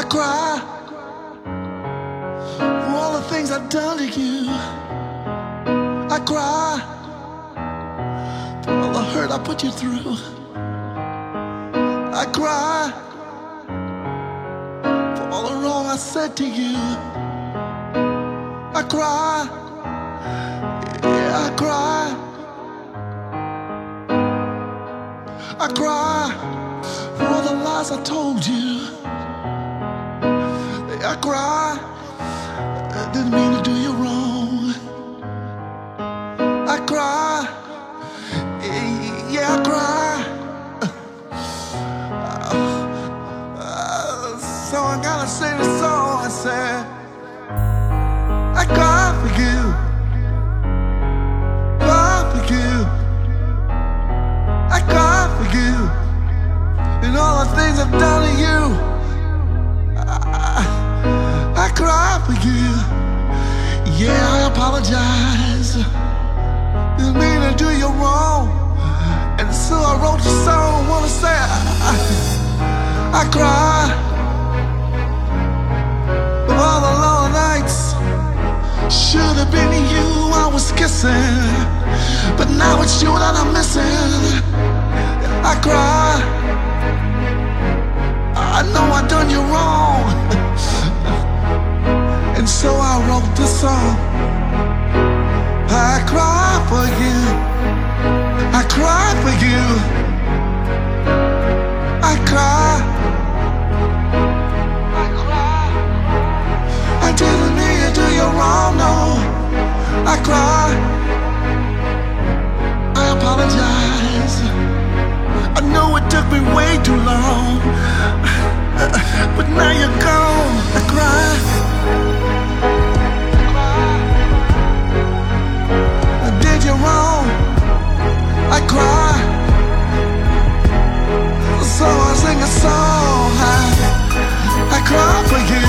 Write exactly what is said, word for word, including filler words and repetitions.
cry for all the things I've done to you. I cry for all the hurt I put you through. I cry for all the wrong I said to you. I cry, yeah, I cry. I cry for all the lies I told you. I cry, I didn't mean to do you wrong. I cry, yeah, I cry. Uh, so I gotta sing the song. I said, I cry for you, cry for you. I cry for you and all the things I've done to you. I, I cry for you. Yeah, I apologize. Didn't mean to do you wrong, and so I wrote the song. Wanna say I, I, I cry for all the long nights. Should have been you I was kissing, but now it's you that I'm missing. I cry, I know I done you wrong, and so I wrote this song. I cry for you, I cry for you, I cry, I cry. I didn't mean to do you wrong, no. I cry, I apologize. I know it took me way too long, but now you're gone. I cry, I did you wrong. I cry, so I sing a song. I, I cry for you.